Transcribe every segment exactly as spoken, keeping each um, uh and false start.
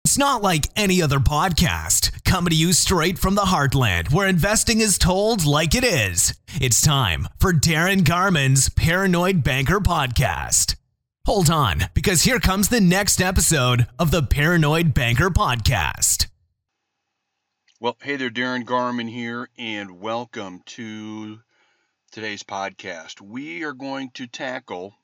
It's not like any other podcast, coming to you straight from the heartland where investing is told like it is. It's time for Darren Garman's Paranoid Banker Podcast. Hold on, because here comes the next episode of the Paranoid Banker Podcast. Well, hey there, Darren Garman here, and welcome to today's podcast. We are going to tackle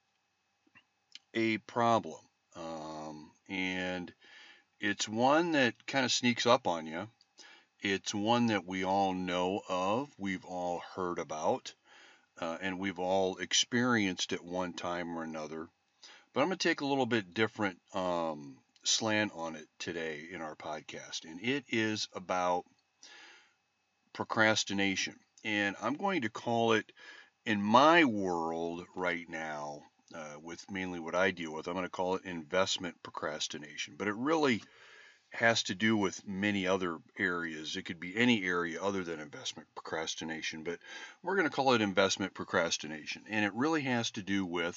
a problem, um, and it's one that kind of sneaks up on you. It's one that we all know of, we've all heard about, uh, and we've all experienced at one time or another. But I'm going to take a little bit different um, slant on it today in our podcast, and it is about procrastination. And I'm going to call it, in my world right now, uh, with mainly what I deal with, I'm going to call it investment procrastination. But it really has to do with many other areas. It could be any area other than investment procrastination, but we're going to call it investment procrastination. And it really has to do with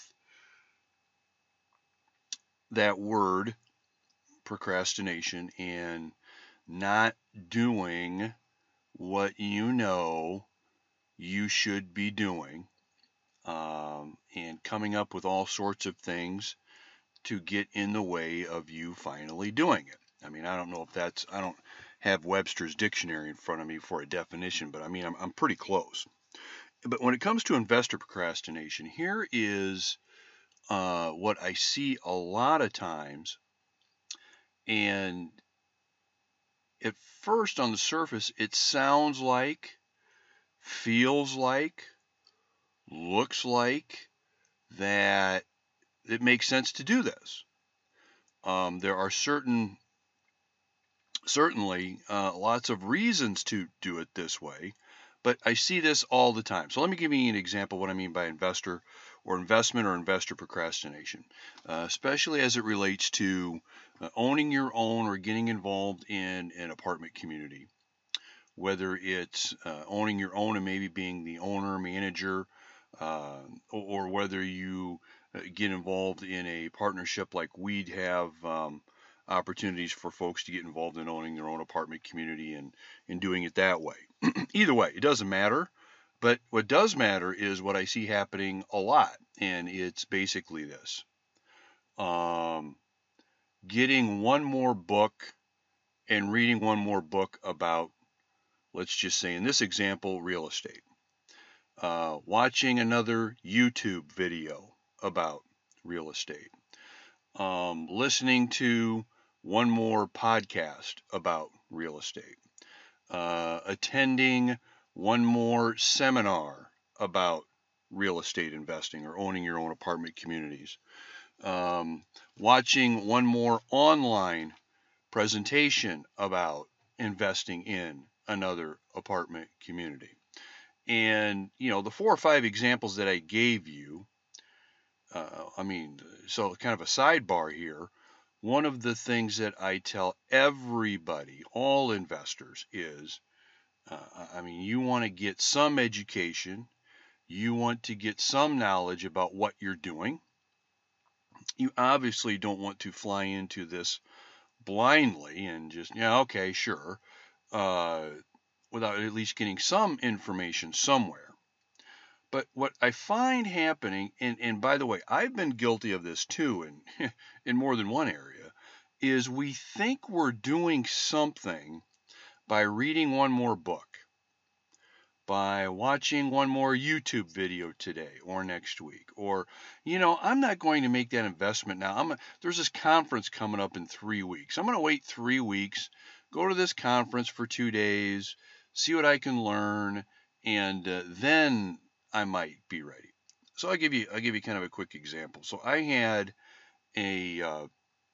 that word, procrastination, and not doing what you know you should be doing, um, and coming up with all sorts of things to get in the way of you finally doing it. I mean, I don't know if that's, I don't have Webster's dictionary in front of me for a definition, but I mean, I'm, I'm pretty close. But when it comes to investor procrastination, here is uh, what I see a lot of times. And at first, on the surface, it sounds like, feels like, looks like that it makes sense to do this. Um, there are certain, certainly, uh, lots of reasons to do it this way, but I see this all the time. So let me give you an example of what I mean by investor or investment or investor procrastination, uh, especially as it relates to uh, owning your own or getting involved in an apartment community. Whether it's uh, owning your own and maybe being the owner, manager, uh, or, or whether you uh, get involved in a partnership like we'd have um, opportunities for folks to get involved in owning their own apartment community and, and doing it that way. Either way, it doesn't matter. But what does matter is what I see happening a lot, and it's basically this. Um, getting one more book and reading one more book about, let's just say in this example, real estate. Uh, watching another YouTube video about real estate. Um, listening to one more podcast about real estate. Uh, attending one more seminar about real estate investing or owning your own apartment communities. Um, watching one more online presentation about investing in another apartment community. And, you know, the four or five examples that I gave you, uh, I mean, so kind of a sidebar here. One of the things that I tell everybody, all investors, is, uh, I mean, you want to get some education. You want to get some knowledge about what you're doing. You obviously don't want to fly into this blindly and just, yeah, okay, sure. Uh, without at least getting some information somewhere. But what I find happening, and, and by the way, I've been guilty of this too in, in more than one area, is we think we're doing something by reading one more book, by watching one more YouTube video today or next week, or, you know, I'm not going to make that investment now. I'm a, there's this conference coming up in three weeks. I'm going to wait three weeks, go to this conference for two days, see what I can learn, and uh, then I might be ready. So I'll give you I'll give you kind of a quick example. So I had a uh,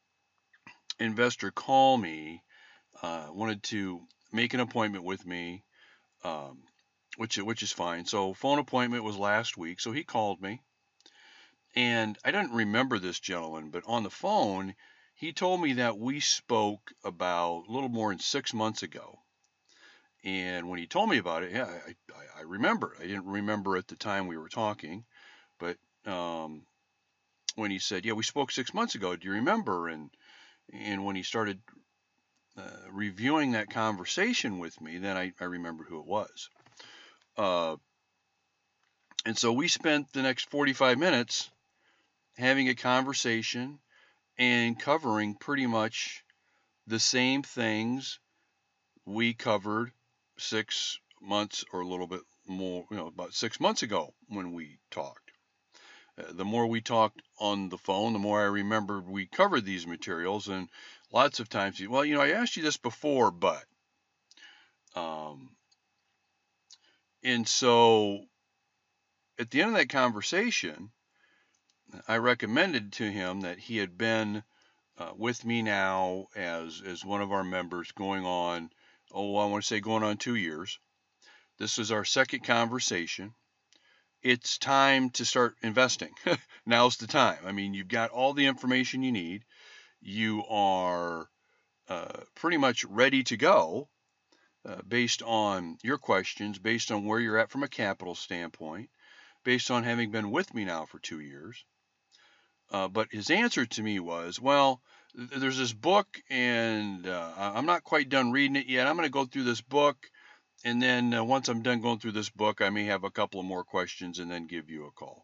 investor call me, uh, wanted to make an appointment with me, um, which which is fine. So phone appointment was last week. So he called me, and I didn't remember this gentleman, but on the phone he told me that we spoke about a little more than six months ago. And when he told me about it, yeah, I, I, I remember. I didn't remember at the time we were talking, but um, when he said, "Yeah, we spoke six months ago. Do you remember?" and And when he started uh, reviewing that conversation with me, then I, I remembered who it was. Uh, and so we spent the next forty-five minutes having a conversation and covering pretty much the same things we covered six months or a little bit more, you know, about six months ago when we talked. Uh, the more we talked on the phone, the more I remembered we covered these materials. And lots of times, well, you know, I asked you this before, but, um, and so at the end of that conversation, I recommended to him that he had been uh, with me now as as one of our members going on, oh, I want to say going on two years. This is our second conversation. It's time to start investing. Now's the time. I mean, you've got all the information you need. You are uh, pretty much ready to go uh, based on your questions, based on where you're at from a capital standpoint, based on having been with me now for two years. Uh, but his answer to me was, well, th- there's this book, and uh, I- I'm not quite done reading it yet. I'm going to go through this book, and then uh, once I'm done going through this book, I may have a couple of more questions and then give you a call.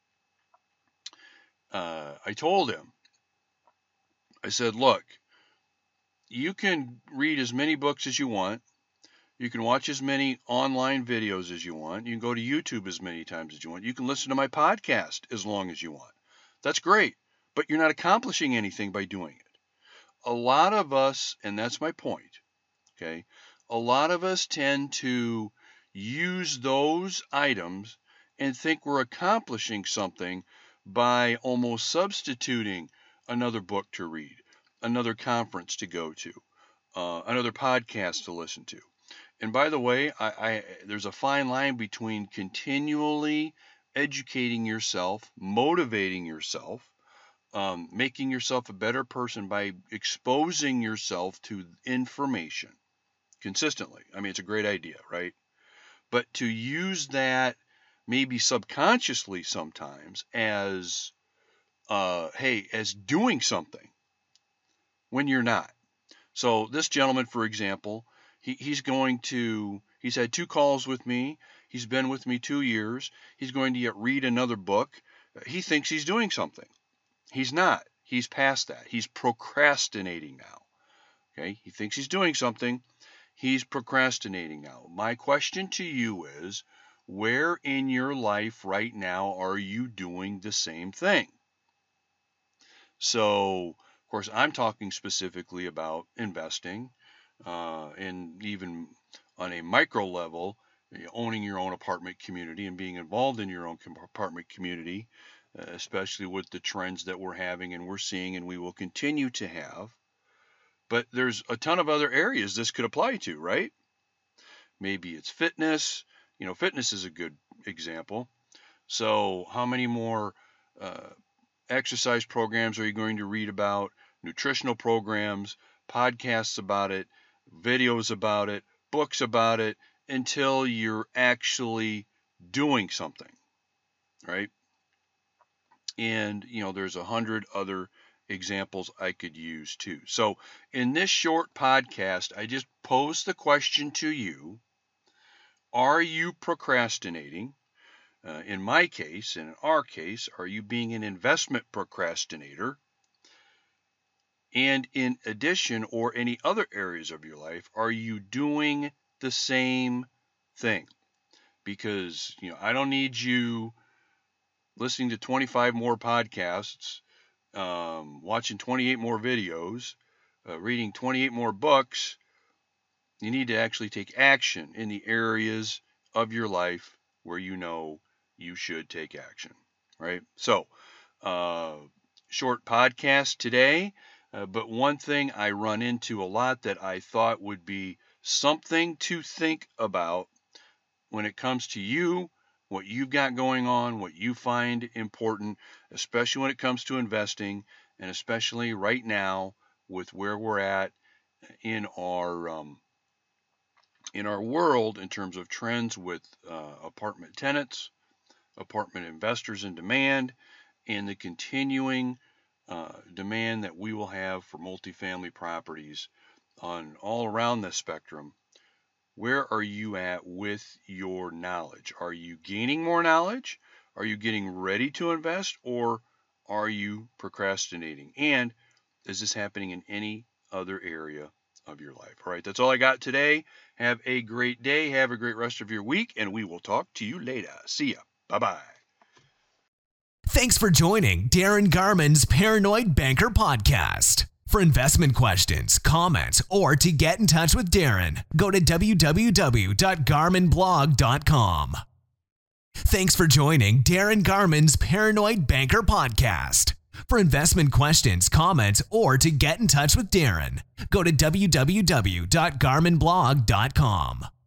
Uh, I told him, I said, look, you can read as many books as you want. You can watch as many online videos as you want. You can go to YouTube as many times as you want. You can listen to my podcast as long as you want. That's great, but you're not accomplishing anything by doing it. A lot of us, and that's my point, okay, a lot of us tend to use those items and think we're accomplishing something by almost substituting another book to read, another conference to go to, uh, another podcast to listen to. And by the way, I, I, there's a fine line between continually educating yourself, motivating yourself, um, making yourself a better person by exposing yourself to information consistently. I mean, it's a great idea, right? But to use that maybe subconsciously sometimes as, uh, hey, as doing something when you're not. So this gentleman, for example, he, he's going to, he's had two calls with me. He's been with me two years. He's going to yet read another book. He thinks he's doing something. He's not. He's past that. He's procrastinating now. Okay. He thinks he's doing something. He's procrastinating now. My question to you is, where in your life right now are you doing the same thing? So, of course, I'm talking specifically about investing, uh, and even on a micro level, owning your own apartment community and being involved in your own apartment community, uh, especially with the trends that we're having and we're seeing and we will continue to have. But there's a ton of other areas this could apply to, right? Maybe it's fitness. You know, fitness is a good example. So, how many more uh, exercise programs are you going to read about? Nutritional programs, podcasts about it, videos about it, books about it, until you're actually doing something, right? And, you know, there's a hundred other examples I could use too. So, in this short podcast, I just posed the question to you: are you procrastinating? Uh, in my case, and in our case, are you being an investment procrastinator? And in addition, or any other areas of your life, are you doing the same thing? Because, you know, I don't need you listening to twenty-five more podcasts, um, watching twenty-eight more videos, uh, reading twenty-eight more books. You need to actually take action in the areas of your life where you know you should take action, right? So, uh, short podcast today, uh, but one thing I run into a lot that I thought would be something to think about when it comes to you, what you've got going on, what you find important, especially when it comes to investing, and especially right now with where we're at in our um, in our world in terms of trends with uh, apartment tenants, apartment investors in demand, and the continuing uh, demand that we will have for multifamily properties on all around the spectrum, where are you at with your knowledge? Are you gaining more knowledge? Are you getting ready to invest, or are you procrastinating? And is this happening in any other area of your life? All right, that's all I got today. Have a great day. Have a great rest of your week, and we will talk to you later. See ya. Bye-bye. Thanks for joining Darren Garman's Paranoid Banker Podcast. For investment questions, comments, or to get in touch with Darren, go to w w w dot garmin blog dot com. Thanks for joining Darren Garman's Paranoid Banker Podcast. For investment questions, comments, or to get in touch with Darren, go to w w w dot garmin blog dot com.